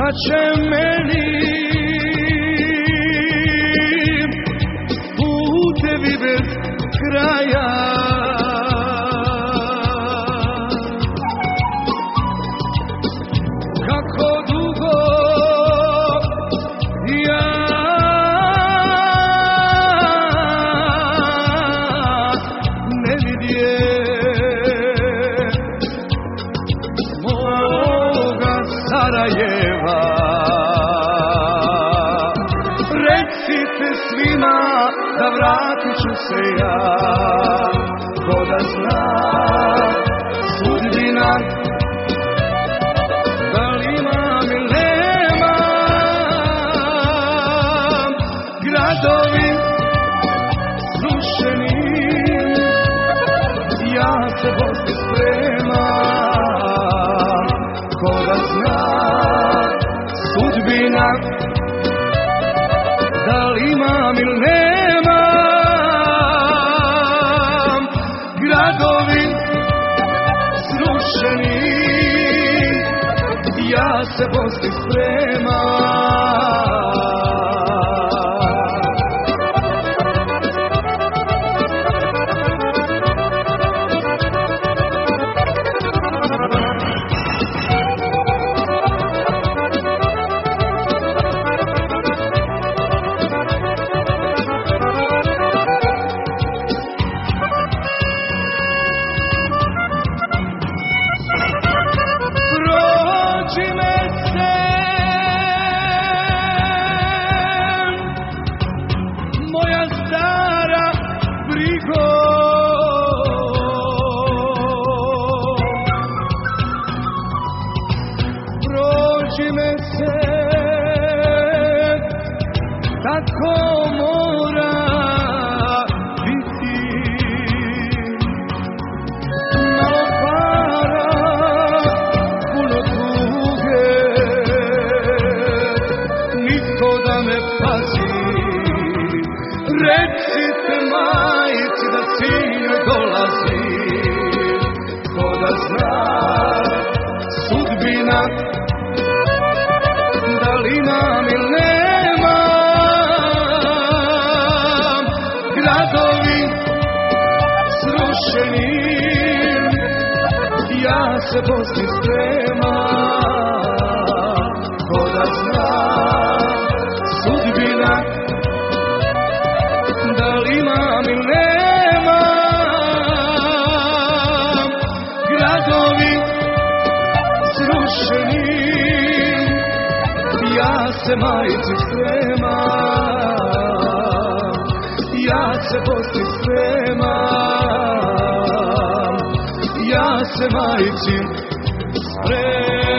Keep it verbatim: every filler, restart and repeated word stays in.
da će meni putevi bez kraja kako dugo ja ne vidjem moga Sarajeva. Recite svima da vratit ću se ja, ko da zna sudbina da li imam ili nemam. Gradovi srušeni, ja se voziti spremam, ko da zna sudbina da li imam ili nemam. Gradovi srušeni, ja se voziti spremam. Prođi me se, tako mora biti. Malo para, puno tuge, niko da me pazi. Recite majici da sin dolazi, ko da zna sudbina da li imam ili nemam. Gradovi srušeni, ja se voziti spremam, ko da zna sudbina da li imam ili nemam. Gradovi srušeni, ja se majici spremam, ja se voziti spremam, ja se majici spremam.